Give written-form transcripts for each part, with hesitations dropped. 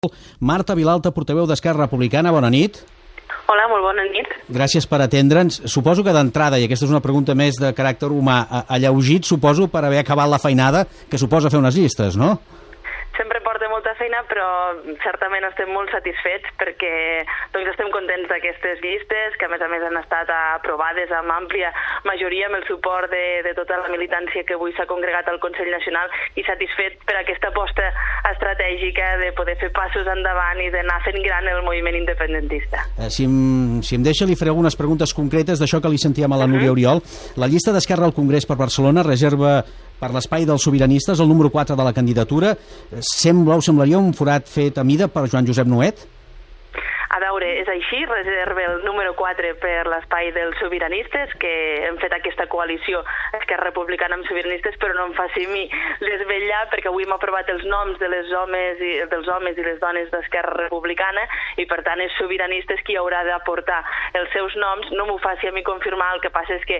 Marta Vilalta, portaveu d'Esquerra Republicana, bona nit. Hola, molt bona nit. Gràcies per atendre'ns. Suposo que d'entrada, i aquesta és una pregunta més de caràcter humà, alleugit, suposo, per haver acabat la feinada que suposa fer unes llistes, no? Sempre porta molta feina, però certament estem molt satisfets perquè estem contents d'aquestes llistes, que a més han estat aprovades amb àmplia majoria, amb el suport de tota la militància que avui s'ha congregat al Consell Nacional, i satisfet per aquesta aposta estratègica de poder fer passos endavant i d'anar fent gran el moviment independentista. Si em deixa, li faré algunes preguntes concretes d'això que li sentíem a la Núria Oriol. La llista d'Esquerra al Congrés per Barcelona reserva per l'espai dels sobiranistes el número 4 de la candidatura. Semblaria un forat fet a mida per Joan Josep Nuet? A veure, és així, reserva el número 4 per l'espai dels sobiranistes, que hem fet aquesta coalició Esquerra Republicana amb sobiranistes, però no em faci mi desvetllar, perquè avui hem aprovat els noms dels homes i les dones d'Esquerra Republicana, i per tant és sobiranistes qui haurà d'aportar els seus noms. No m'ho faci a mi confirmar, el que passa és que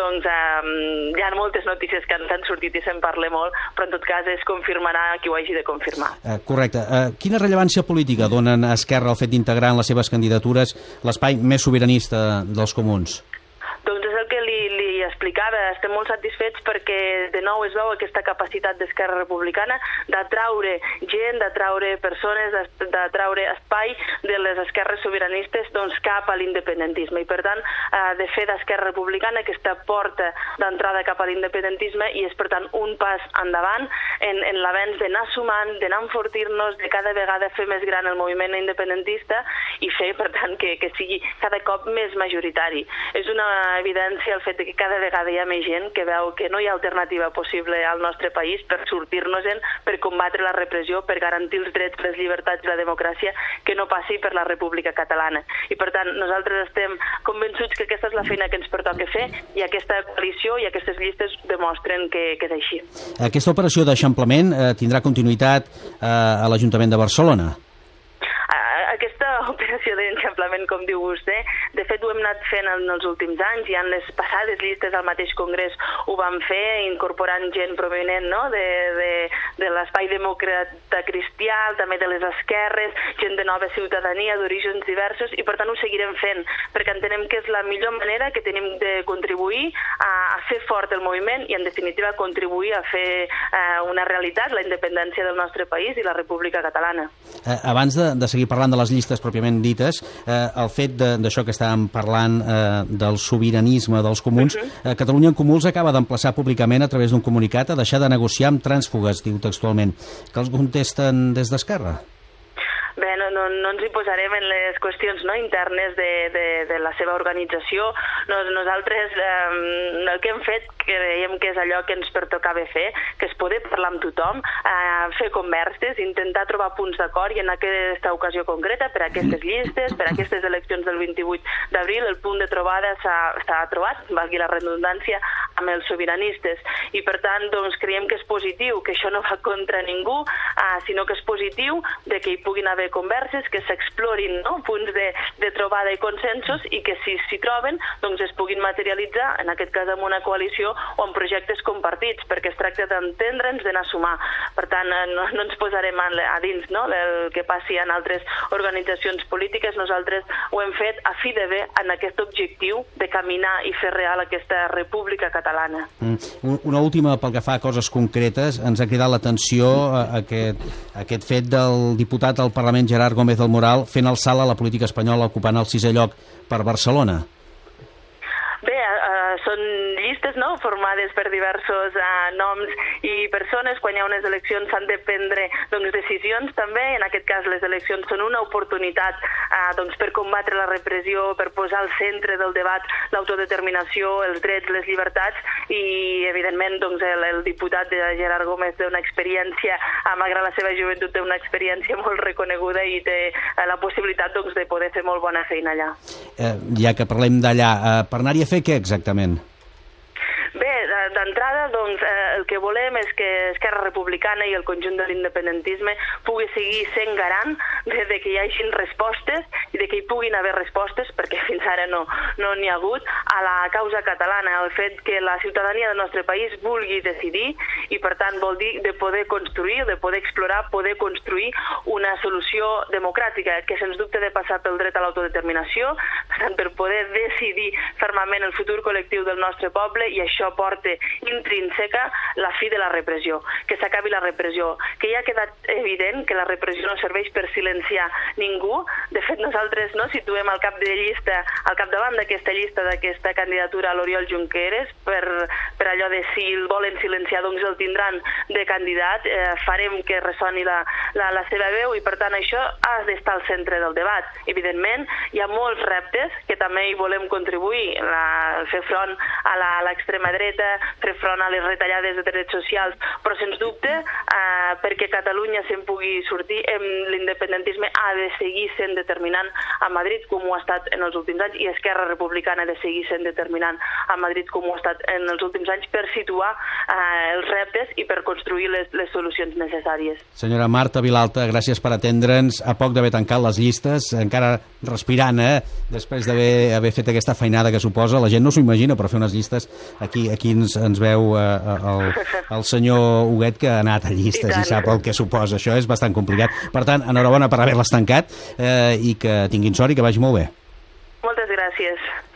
hi ha moltes notícies que ens han sortit i se'n parla molt, però en tot cas es confirmarà qui ho hagi de confirmar. Correcte. Quina rellevància política donen a Esquerra el fet d'integrar en les seves candidatures l'espai més sobiranista dels comuns? Doncs és el que li explicava, estem molt satisfets perquè de nou es veu aquesta capacitat d'Esquerra Republicana d'atraure gent, d'atraure persones, d'atraure espai de les esquerres sobiranistes cap a l'independentisme, i per tant de fer d'Esquerra Republicana aquesta porta d'entrada cap a l'independentisme, i és per tant un pas endavant en l'avenç d'anar sumant, d'anar enfortir-nos, de cada vegada fer més gran el moviment independentista i fer per tant que sigui cada cop més majoritari. És una evidència el fet que cada vegada hi ha més gent que veu que no hi ha alternativa possible al nostre país per sortir-nos-en, per combatre la repressió, per garantir els drets, les llibertats i la democràcia, que no passi per la República Catalana. I per tant, nosaltres estem convençuts que aquesta és la feina que ens pertoca fer, i aquesta coalició i aquestes llistes demostren que és així. Aquesta operació d'eixamplament tindrà continuïtat a l'Ajuntament de Barcelona? Aquesta operació d'enxamplament, com diu vostè, de fet ho hem anat fent en els últims anys, i en les passades llistes al mateix Congrés ho vam fer, incorporant gent provenent de l'espai demòcrata cristià, també de les esquerres, gent de nova ciutadania, d'orígens diversos, i per tant ho seguirem fent, perquè entenem que és la millor manera que tenim de contribuir a fer fort el moviment i, en definitiva, contribuir a fer una realitat la independència del nostre país i la República Catalana. Abans de seguir parlant de les llistes pròpiament dites, el fet d'això que estàvem parlant del sobiranisme dels comuns, Catalunya en Comú els acaba d'emplaçar públicament a través d'un comunicat a deixar de negociar amb trànsfugues, diu textualment. Que els contesten des d'Esquerra? Bé, no ens hi posarem en les qüestions internes de la seva organització. Nosaltres el que hem fet creiem que és allò que ens pertocava fer, que és poder parlar amb tothom, fer converses, intentar trobar punts d'acord, i en aquesta ocasió concreta, per aquestes llistes, per aquestes eleccions del 28 d'abril, el punt de trobada s'ha trobat, valgui la redundància, amb els sobiranistes. I per tant, creiem que és positiu, que això no va contra ningú, sinó que és positiu de que hi puguin haver converses, que s'explorin punts de trobada i consensos, i que si s'hi troben es puguin materialitzar, en aquest cas amb una coalició o amb projectes compartits, perquè es tracta d'entendre'ns, d'anar a sumar. Per tant, no ens posarem a dins el que passi en altres organitzacions polítiques. Nosaltres ho hem fet a fi de bé en aquest objectiu de caminar i fer real aquesta República Catalana. Una última pel que fa a coses concretes. Ens ha cridat l'atenció aquest fet del diputat al Parlament Gerard Gómez del Moral fent el salt a la política espanyola, ocupant el 6è lloc per Barcelona. Bé, són llistes formades per diversos noms i persones. Quan hi ha unes eleccions s'han de prendre decisions també. En aquest cas les eleccions són una oportunitat per combatre la repressió, per posar al centre del debat l'autodeterminació, els drets, les llibertats, i evidentment el diputat de Gerard Gómez té una experiència, malgrat la seva joventut, té una experiència molt reconeguda i té la possibilitat de poder fer molt bona feina allà. Ja que parlem d'allà, per anar-hi a fer què exactament? Bé, d'entrada doncs, el que volem és que Esquerra Republicana i el conjunt de l'independentisme pugui seguir sent garant de que hi hagin respostes i de que hi puguin haver respostes, perquè fins ara no n'hi ha hagut, a la causa catalana, el fet que la ciutadania del nostre país vulgui decidir i, per tant, vol dir de poder construir, de poder explorar, poder construir una solució democràtica que, sens dubte, de passar pel dret a l'autodeterminació, per tant, per poder decidir fermament el futur col·lectiu del nostre poble, i això porta intrínseca la fi de la repressió, que s'acabi la repressió, que ja ha quedat evident que la repressió no serveix per silenciar ningú. De fet, nosaltres situem al capdavant d'aquesta llista, d'aquesta candidatura, a l'Oriol Junqueras, per allò de si el volen silenciar, doncs el tindran de candidat, farem que ressoni la seva veu, i per tant això ha d'estar al centre del debat. Evidentment, hi ha molts reptes que també hi volem contribuir, fer front a l'extrema dreta, fer front a les retallades de drets socials, però sens dubte, perquè Catalunya se'n pugui sortir, l'independentisme ha de seguir sent determinant a Madrid, com ho ha estat en els últims anys, i Esquerra Republicana ha de seguir sent determinant a Madrid, com ho ha estat en els últims anys, per situar els reptes i per construir les solucions necessàries. Senyora Marta Vilalta, gràcies per atendre'ns. A poc d'haver tancat les llistes, encara respirant, després d'haver fet aquesta feinada que suposa. La gent no s'ho imagina, però fer unes llistes, aquí ens veu el senyor Huguet, que ha anat a llistes i sap el que suposa. Això és bastant complicat. Per tant, enhorabona per haver-les tancat, i que tinguin sort i que vagi molt bé. Moltes gràcies.